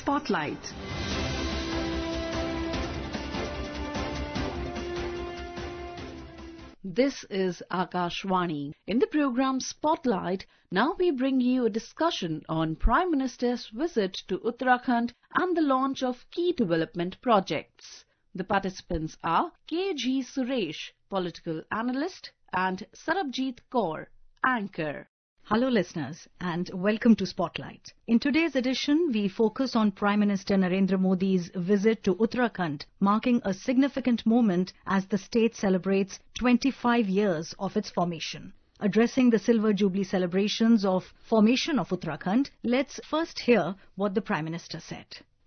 Spotlight. This is Akashvani. In the program Spotlight, now we bring you a discussion on Prime Minister's visit to Uttarakhand and the launch of key development projects. The participants are K.G. Suresh, political analyst, and Sarabjit Kaur, anchor. Hello listeners and welcome to Spotlight. In today's edition, we focus on Prime Minister Narendra Modi's visit to Uttarakhand, marking a significant moment as the state celebrates 25 years of its formation. Addressing the Silver Jubilee celebrations of formation of Uttarakhand, let's first hear what the Prime Minister said.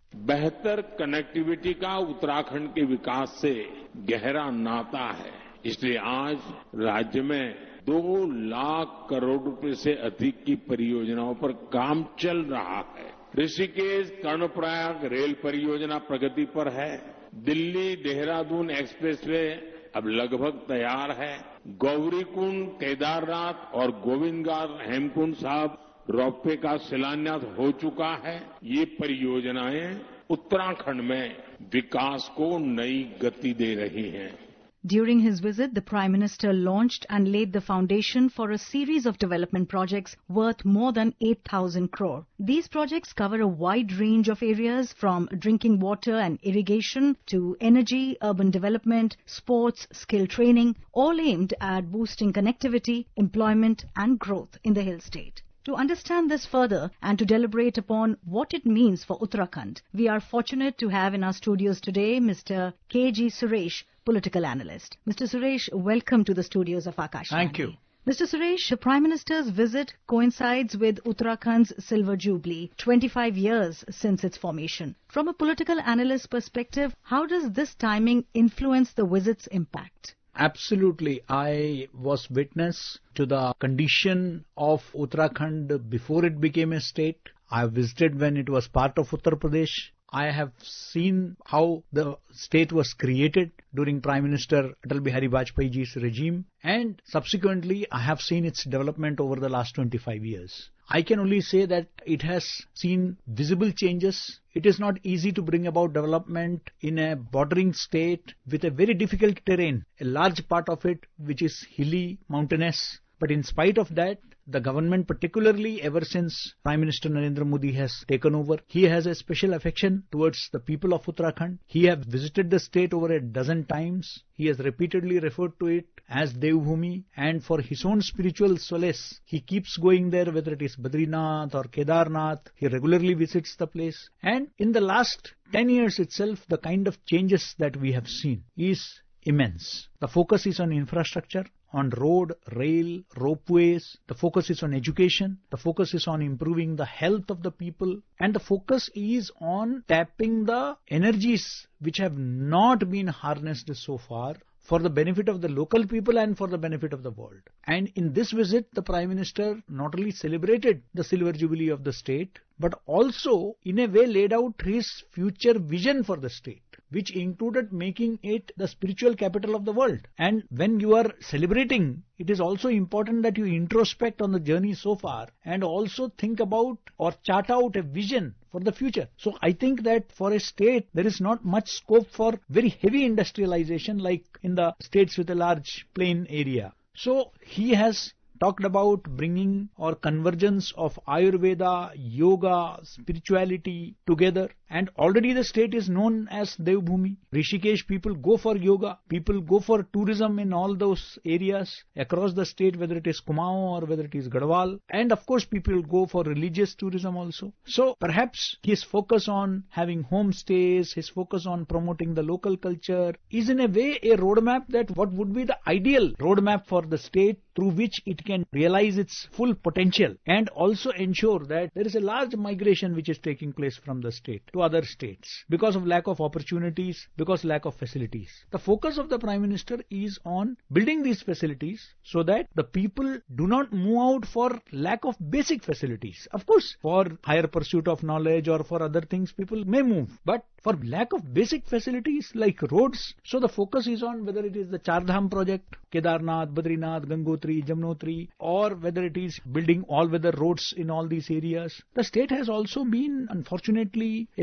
बेहतर connectivity का उत्तराखंड के विकास से गहरा नाता है, इसलिए आज राज्य में 2 लाख करोड़ रुपए से अधिक की परियोजनाओं पर काम चल रहा है। ऋषिकेश कर्णप्रयाग रेल परियोजना प्रगति पर है। दिल्ली देहरादून एक्सप्रेसवे अब लगभग तैयार है। गौरीकुंड, केदारनाथ और गोविंदघाट हेमकुंड साहब रोपवे का शिलान्यास हो चुका है। ये परियोजनाएं उत्तराखंड में विकास को नई गति दे रही हैं। During his visit, the Prime Minister launched and laid the foundation for a series of development projects worth more than 8,000 crore. These projects cover a wide range of areas from drinking water and irrigation to energy, urban development, sports, skill training, all aimed at boosting connectivity, employment and growth in the hill state. To understand this further and to deliberate upon what it means for Uttarakhand, we are fortunate to have in our studios today Mr. K.G. Suresh, political analyst. Mr. Suresh, welcome to the studios of Akashvani. Thank you. Mr. Suresh, the Prime Minister's visit coincides with Uttarakhand's Silver Jubilee, 25 years since its formation. From a political analyst's perspective, how does this timing influence the visit's impact? Absolutely. I was witness to the condition of Uttarakhand before it became a state. I visited when it was part of Uttar Pradesh. I have seen how the state was created during Prime Minister Atal Bihari Vajpayee's regime, and subsequently I have seen its development over the last 25 years. I can only say that it has seen visible changes. It is not easy to bring about development in a bordering state with a very difficult terrain, a large part of it which is hilly, mountainous. But in spite of that, the government, particularly ever since Prime Minister Narendra Modi has taken over, he has a special affection towards the people of Uttarakhand. He has visited the state over a dozen times. He has repeatedly referred to it as Devbhoomi, and for his own spiritual solace, he keeps going there, whether it is Badrinath or Kedarnath. He regularly visits the place. And in the last 10 years itself, the kind of changes that we have seen is immense. The focus is on infrastructure, on road, rail, ropeways. The focus is on education. The focus is on improving the health of the people. And the focus is on tapping the energies which have not been harnessed so far for the benefit of the local people and for the benefit of the world. And in this visit, the Prime Minister not only celebrated the Silver Jubilee of the state, but also in a way laid out his future vision for the state, which included making it the spiritual capital of the world. And when you are celebrating, it is also important that you introspect on the journey so far and also think about or chart out a vision for the future. So I think that for a state, there is not much scope for very heavy industrialization like in the states with a large plain area. So he has talked about bringing or convergence of Ayurveda, yoga, spirituality together. And already the state is known as Devbhoomi. Rishikesh, people go for yoga. People go for tourism in all those areas across the state, whether it is Kumaon or whether it is Garhwal. And of course, people go for religious tourism also. So perhaps his focus on having homestays, his focus on promoting the local culture is in a way a roadmap that what would be the ideal roadmap for the state through which it can realize its full potential and also ensure that there is a large migration which is taking place from the state to other states because of lack of opportunities, because lack of facilities. The focus of the Prime Minister is on building these facilities so that the people do not move out for lack of basic facilities. Of course, for higher pursuit of knowledge or for other things, people may move. But for lack of basic facilities like roads, so the focus is on whether it is the Char Dham project, Kedarnath, Badrinath, Gangotri, Jamnotri, or whether it is building all-weather roads in all these areas. The state has also been, unfortunately, a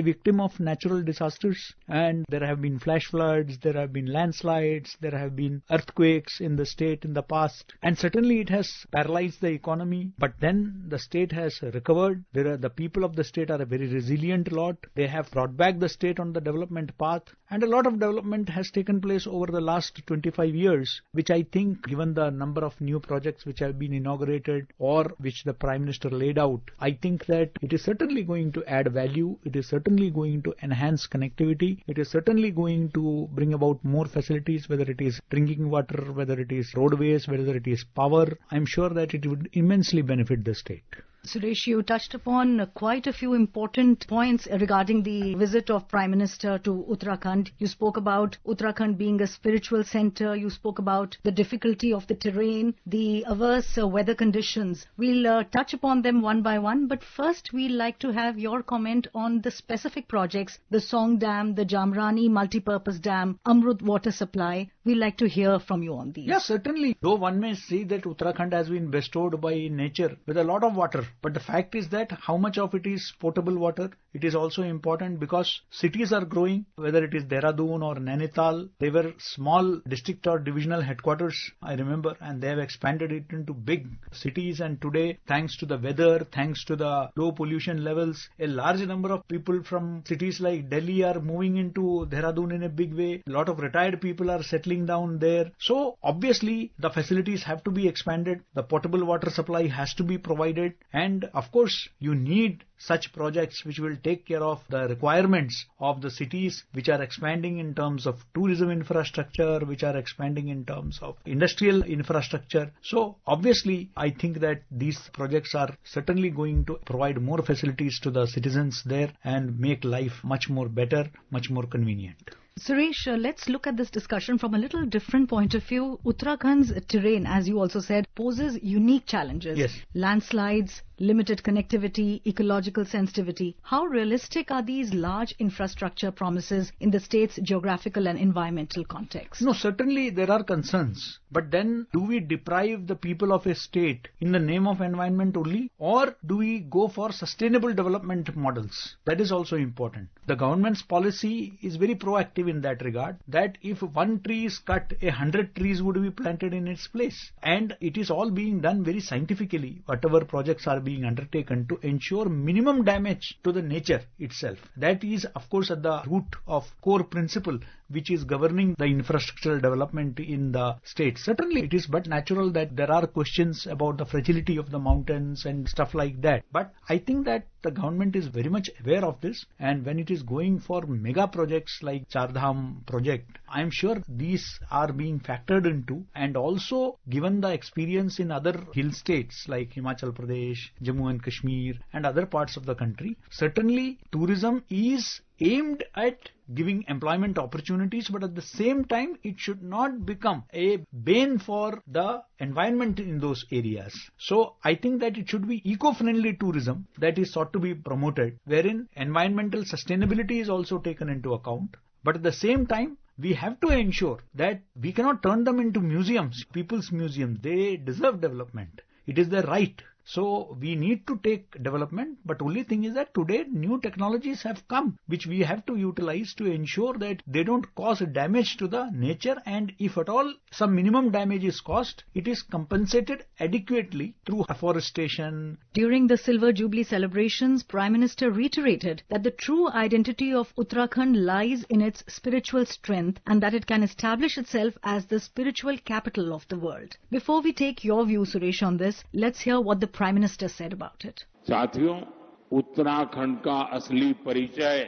victim of natural disasters, and there have been flash floods, there have been landslides, there have been earthquakes in the state in the past, and certainly it has paralyzed the economy. But then the state has recovered. The people of the state are a very resilient lot. They have brought back the state on the development path, and a lot of development has taken place over the last 25 years, which I think, given the number of new projects which have been inaugurated or which the Prime Minister laid out, I think that it is certainly going to add value. It is certainly going to enhance connectivity. It is certainly going to bring about more facilities, whether it is drinking water, whether it is roadways, whether it is power. I'm sure that it would immensely benefit the state. Suresh, you touched upon quite a few important points regarding the visit of Prime Minister to Uttarakhand. You spoke about Uttarakhand being a spiritual center. You spoke about the difficulty of the terrain, the averse weather conditions. We'll touch upon them one by one, but first we'd like to have your comment on the specific projects, the Song Dam, the Jamrani Multipurpose Dam, Amrut Water Supply. We'd like to hear from you on these. Yes, certainly. Though one may say that Uttarakhand has been bestowed by nature with a lot of water, but the fact is that how much of it is potable water, it is also important because cities are growing, whether it is Dehradun or Nainital. They were small district or divisional headquarters, I remember, and they have expanded it into big cities. And today, thanks to the weather, thanks to the low pollution levels, a large number of people from cities like Delhi are moving into Dehradun in a big way. A lot of retired people are settling down there. So obviously the facilities have to be expanded. The potable water supply has to be provided, and of course you need such projects which will take care of the requirements of the cities which are expanding in terms of tourism infrastructure, which are expanding in terms of industrial infrastructure. So obviously I think that these projects are certainly going to provide more facilities to the citizens there and make life much more better, much more convenient. Suresh, let's look at this discussion from a little different point of view. Uttarakhand's terrain, as you also said, poses unique challenges. Yes. Landslides, limited connectivity, ecological sensitivity. How realistic are these large infrastructure promises in the state's geographical and environmental context? No, certainly there are concerns. But then do we deprive the people of a state in the name of environment only? Or do we go for sustainable development models? That is also important. The government's policy is very proactive in that regard, that if one tree is cut, 100 trees would be planted in its place. And it is all being done very scientifically, whatever projects are being undertaken to ensure minimum damage to the nature itself. That is, of course, at the root of core principle which is governing the infrastructural development in the state. Certainly it is but natural that there are questions about the fragility of the mountains and stuff like that. But I think that the government is very much aware of this, and when it is going for mega projects like Char Dham project, I am sure these are being factored into, and also given the experience in other hill states like Himachal Pradesh, Jammu and Kashmir and other parts of the country, certainly tourism is aimed at giving employment opportunities, but at the same time it should not become a bane for the environment in those areas. So I think that it should be eco-friendly tourism that is sought to be promoted, wherein environmental sustainability is also taken into account. But at the same time, we have to ensure that we cannot turn them into museums, people's museums. They deserve development. It is their right. So we need to take development, but only thing is that today new technologies have come which we have to utilize to ensure that they don't cause damage to the nature, and if at all some minimum damage is caused, it is compensated adequately through afforestation. During the Silver Jubilee celebrations, Prime Minister reiterated that the true identity of Uttarakhand lies in its spiritual strength and that it can establish itself as the spiritual capital of the world. Before we take your view, Suresh, on this, let's hear what the Prime Minister said about it. साथियों, उत्तराखंड का असली परिचय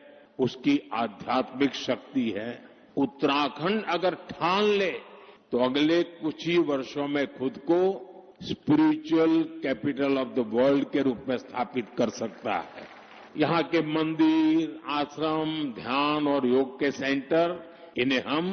उसकी आध्यात्मिक शक्ति है। उत्तराखंड अगर ठान ले तो अगले कुछ ही वर्षों में खुद को spiritual capital of the world के रूप में स्थापित कर सकता है। यहाँ के मंदिर, आश्रम, ध्यान और योग के सेंटर, इन्हें हम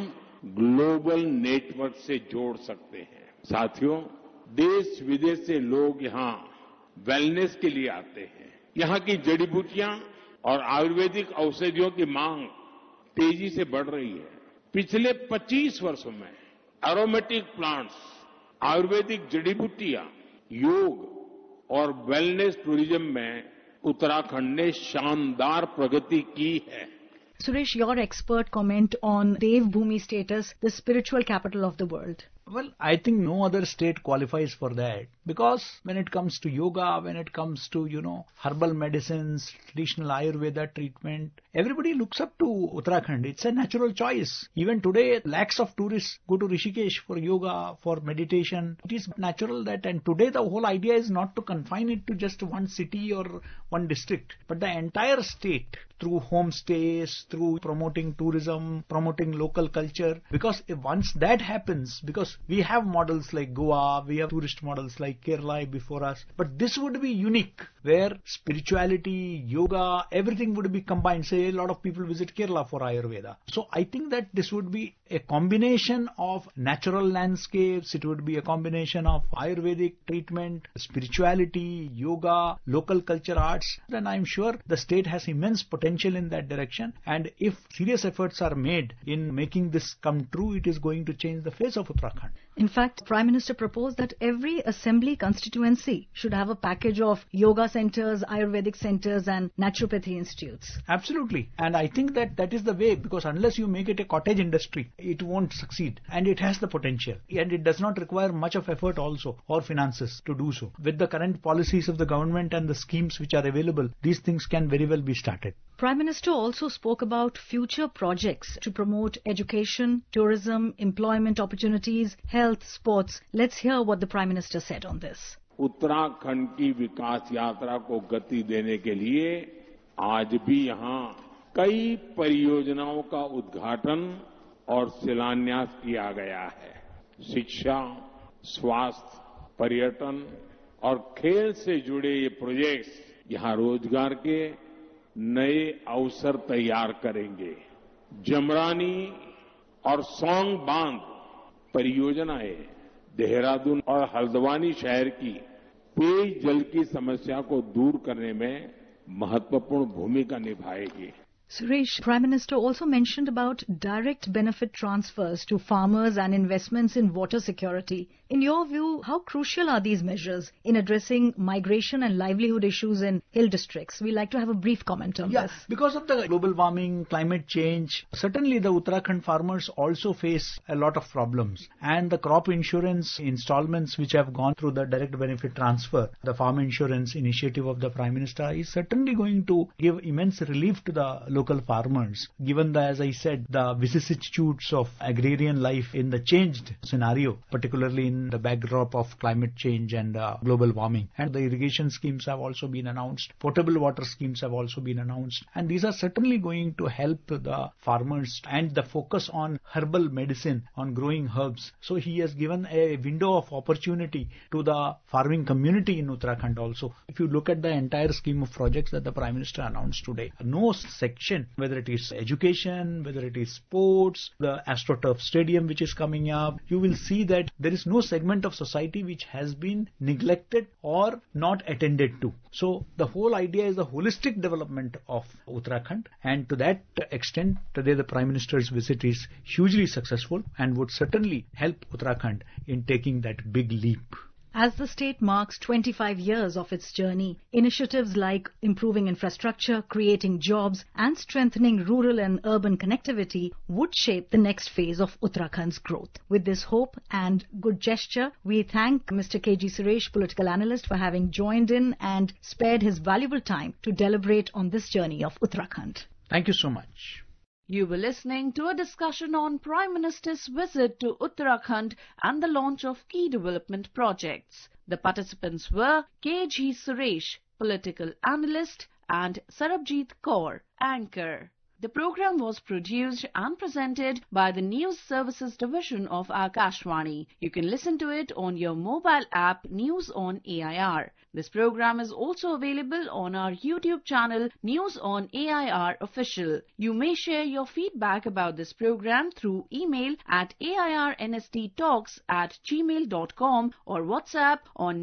ग्लोबल नेटवर्क से जोड़ सकते हैं। साथियों, देश विदेश से लोग यहाँ वेलनेस के लिए आते हैं। यहाँ की जड़ी बूटियां और आयुर्वेदिक औषधियों की मांग तेजी से बढ़ रही है। पिछले 25 वर्षों में एरोमेटिक प्लांट्स, आयुर्वेदिक जड़ी बूटियां, योग और वेलनेस टूरिज्म में उत्तराखंड ने शानदार प्रगति की है। Suresh, your expert comment on Dev Bhumi status, the spiritual capital of the world. Well, I think no other state qualifies for that, because when it comes to yoga, when it comes to, herbal medicines, traditional Ayurveda treatment, everybody looks up to Uttarakhand. It's a natural choice. Even today, lakhs of tourists go to Rishikesh for yoga, for meditation. It is natural that, and today the whole idea is not to confine it to just one city or one district, but the entire state, through homestays, through promoting tourism, promoting local culture. Because if once that happens, because we have models like Goa, we have tourist models like Kerala before us, but this would be unique, where spirituality, yoga, everything would be combined. Say a lot of people visit Kerala for Ayurveda. So I think that this would be a combination of natural landscapes, it would be a combination of Ayurvedic treatment, spirituality, yoga, local culture arts, then I'm sure the state has immense potential in that direction. And if serious efforts are made in making this come true, it is going to change the face of Uttarakhand. In fact, Prime Minister proposed that every assembly constituency should have a package of yoga centers, Ayurvedic centers and naturopathy institutes. Absolutely. And I think that that is the way, because unless you make it a cottage industry, it won't succeed. And it has the potential. And it does not require much of effort also, or finances to do so. With the current policies of the government and the schemes which are available, these things can very well be started. Prime Minister also spoke about future projects to promote education, tourism, employment opportunities, health, sports. Let's hear what the Prime Minister said on this. Uttarakhand की विकास यात्रा को गति देने के लिए आज भी यहां कई परियोजनाओं का उद्घाटन और शिलान्यास किया गया है। शिक्षा, स्वास्थ्य, पर्यटन और खेल से जुड़े ये प्रोजेक्ट्स यहां रोजगार के नए अवसर तैयार करेंगे। जमरानी और सौंग बांध परियोजनाएं देहरादून और हल्द्वानी शहर की पेयजल की समस्या को दूर करने में महत्वपूर्ण भूमिका निभाएगी। Suresh, Prime Minister also mentioned about direct benefit transfers to farmers and investments in water security. In your view, how crucial are these measures in addressing migration and livelihood issues in hill districts? We'd like to have a brief comment on this. Because of the global warming, climate change, certainly the Uttarakhand farmers also face a lot of problems. And the crop insurance installments which have gone through the direct benefit transfer, the farm insurance initiative of the Prime Minister, is certainly going to give immense relief to the local farmers, given the, as I said, the vicissitudes of agrarian life in the changed scenario, particularly in the backdrop of climate change and global warming. And the irrigation schemes have also been announced. Potable water schemes have also been announced. And these are certainly going to help the farmers, and the focus on herbal medicine, on growing herbs. So he has given a window of opportunity to the farming community in Uttarakhand also. If you look at the entire scheme of projects that the Prime Minister announced today, no section, whether it is education, whether it is sports, the AstroTurf stadium which is coming up, you will see that there is no segment of society which has been neglected or not attended to. So the whole idea is the holistic development of Uttarakhand, and to that extent today the Prime Minister's visit is hugely successful and would certainly help Uttarakhand in taking that big leap. As the state marks 25 years of its journey, initiatives like improving infrastructure, creating jobs and strengthening rural and urban connectivity would shape the next phase of Uttarakhand's growth. With this hope and good gesture, we thank Mr. K.G. Suresh, political analyst, for having joined in and spared his valuable time to deliberate on this journey of Uttarakhand. Thank you so much. You were listening to a discussion on Prime Minister's visit to Uttarakhand and the launch of key development projects. The participants were K.G. Suresh, political analyst, and Sarabjit Kaur, anchor. The program was produced and presented by the News Services Division of Akashvani. You can listen to it on your mobile app News on AIR. This program is also available on our YouTube channel News on AIR Official. You may share your feedback about this program through email at airnsttalks@gmail.com or WhatsApp on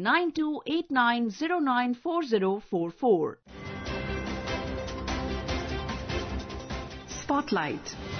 9289094044. Spotlight.